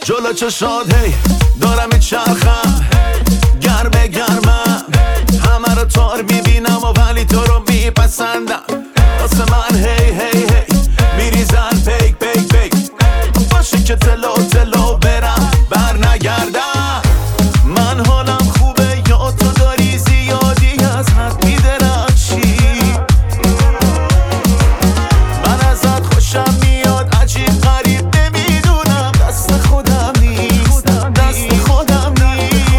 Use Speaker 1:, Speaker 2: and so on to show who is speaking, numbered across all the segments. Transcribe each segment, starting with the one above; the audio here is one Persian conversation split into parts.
Speaker 1: جلو چشات هی دارم میچرخم، گرمه گرمم، همه رو تار میبینم و ولی تو رو میپسندم. واسه من هی هی هی میریزن پیک پیک پیک، باشه که تلو تلو برم بر نگردم. من حالم خوبه یا تو داری زیادی از حد میدرخشی، من ازت خوشم میاد عجیب غریب نمیدونم، دست خودم نیست دست خودم نیست.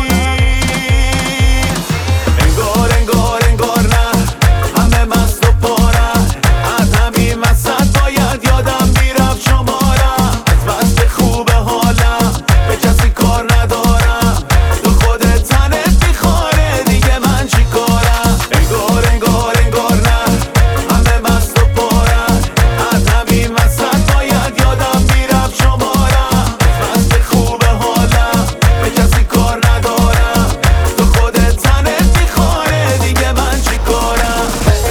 Speaker 1: انگار نه همه مست و پارن، از همین وسط باید یادم میرفت شمارم. از بس که خوبه حالم به کسی کار ندارم، تو خودت تنت میخواره دیگه من چی کارم. انگار نه همه مست و پارن، از همین وسط باید یادم میرفت شمارم. از بس که خوبه حالم به کسی کار ندارم، تو خودت تنت میخواره دیگه من چی کارم.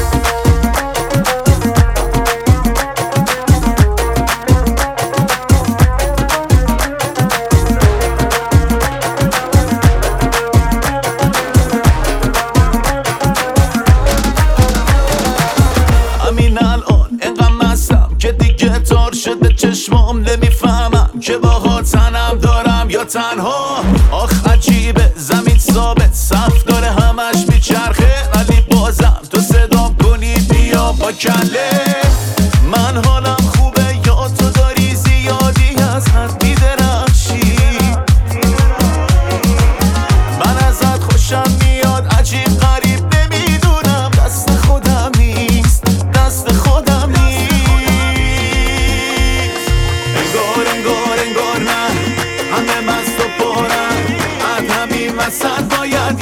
Speaker 1: همین الان انقدر مستم که دیگه تار شده چشمام، نمیفهمم که باها تنم دارم یا تنها. آخ عجیبه زمین ثابت صف داره همش میچرخه، ولی بازم تو صدام کنی بیا با کله. من حالم خوبه یا تو داری زیادی از حد میدرخشی، من ازت خوشم میاد عجیب غریب نمیدونم، دست خودم نیست دست خودم نیست. انگار نه همه مست و پرن، از همین وسط باید